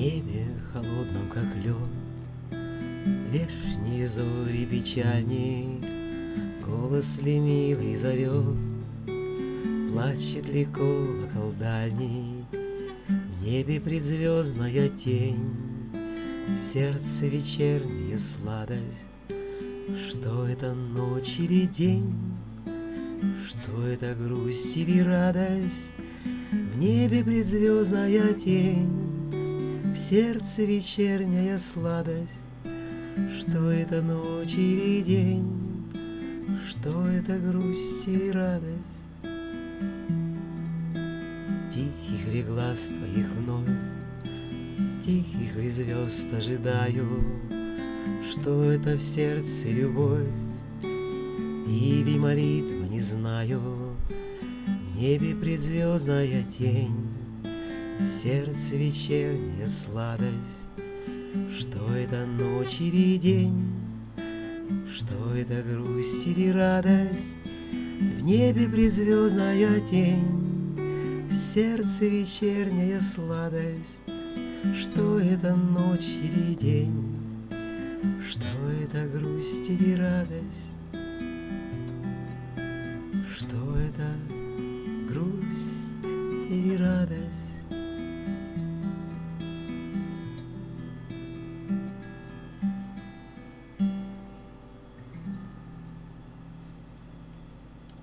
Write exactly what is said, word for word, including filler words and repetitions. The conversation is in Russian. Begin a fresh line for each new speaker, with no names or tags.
небе холодном, как лед, вешние зори печальней, голос ленивый зовет. Плачет ли колокол дальний, в небе предзвездная тень, в сердце вечерняя сладость. Что это ночь или день? Что это грусть или радость? В небе предзвездная тень, в сердце вечерняя сладость. Что это ночь или день? Что это грусть или радость? Тихих ли глаз твоих вновь, тихих ли звезд ожидаю? Что это в сердце любовь или молитва, не знаю. В небе предзвездная тень, в сердце вечерняя сладость. Что это ночь или день? Что это грусть или радость? В небе предзвездная тень, в сердце вечерняя сладость. Что это ночь или день? Что это грусть или радость? Что это грусть